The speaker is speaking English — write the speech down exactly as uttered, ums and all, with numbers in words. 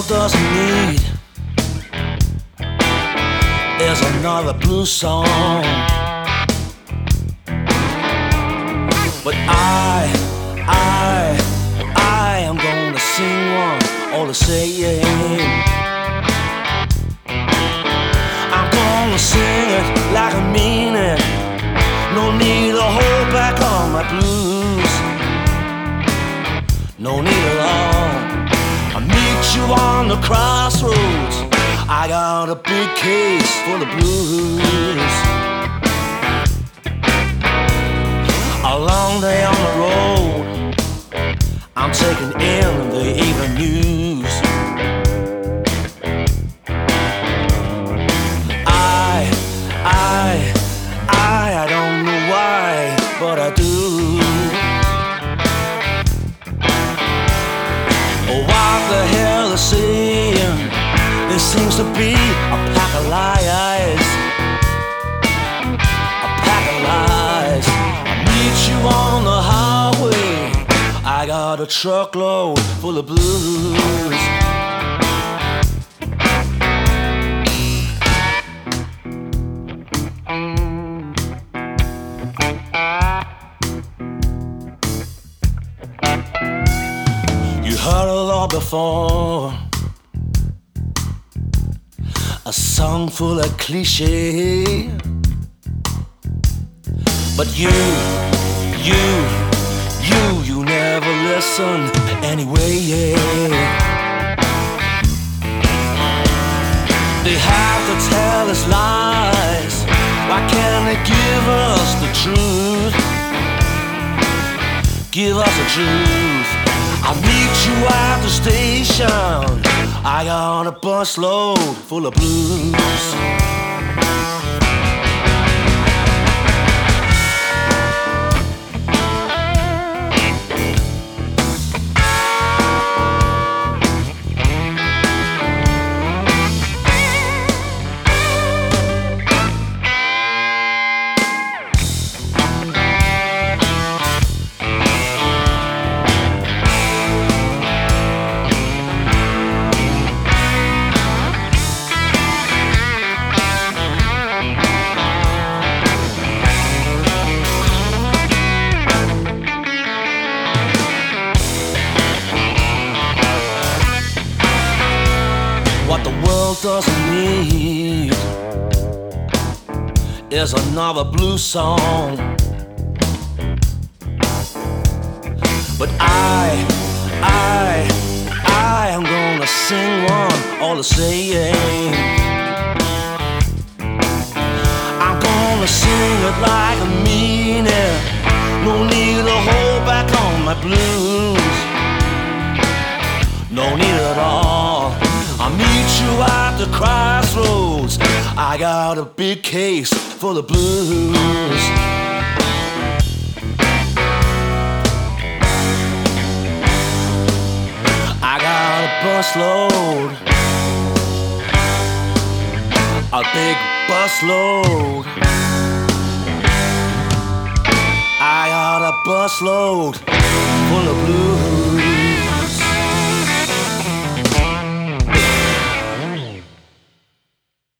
doesn't need is another blues song. But I, I, I am gonna sing one all the same. I'm gonna sing it like I mean it. No need to hold back on my blues. No need at all. I'll meet you on the crossroads. I got a big case full of blues. A long day on the road, I'm taking in the evening news. I, I, I, I don't know why, but I do. Oh, what the hell is saying? There seems to be a pack of lies, a pack of lies. I meet you on the highway. I got a truckload full of blues. You heard it all before. A song full of cliché. But you, you, you, you never listen anyway, yeah. They have to tell us lies. Why can't they give us the truth? Give us the truth. I'll meet you at the station. I got a busload full of blues. What the world doesn't need is another blues song. But I, I, I am gonna sing one all the same. I'm gonna sing it like I mean it. No need to hold back on my blues. No need at all. I'll meet you at the crossroads. I got a big case full of blues. I got a busload, a big busload. I got a busload full of blues.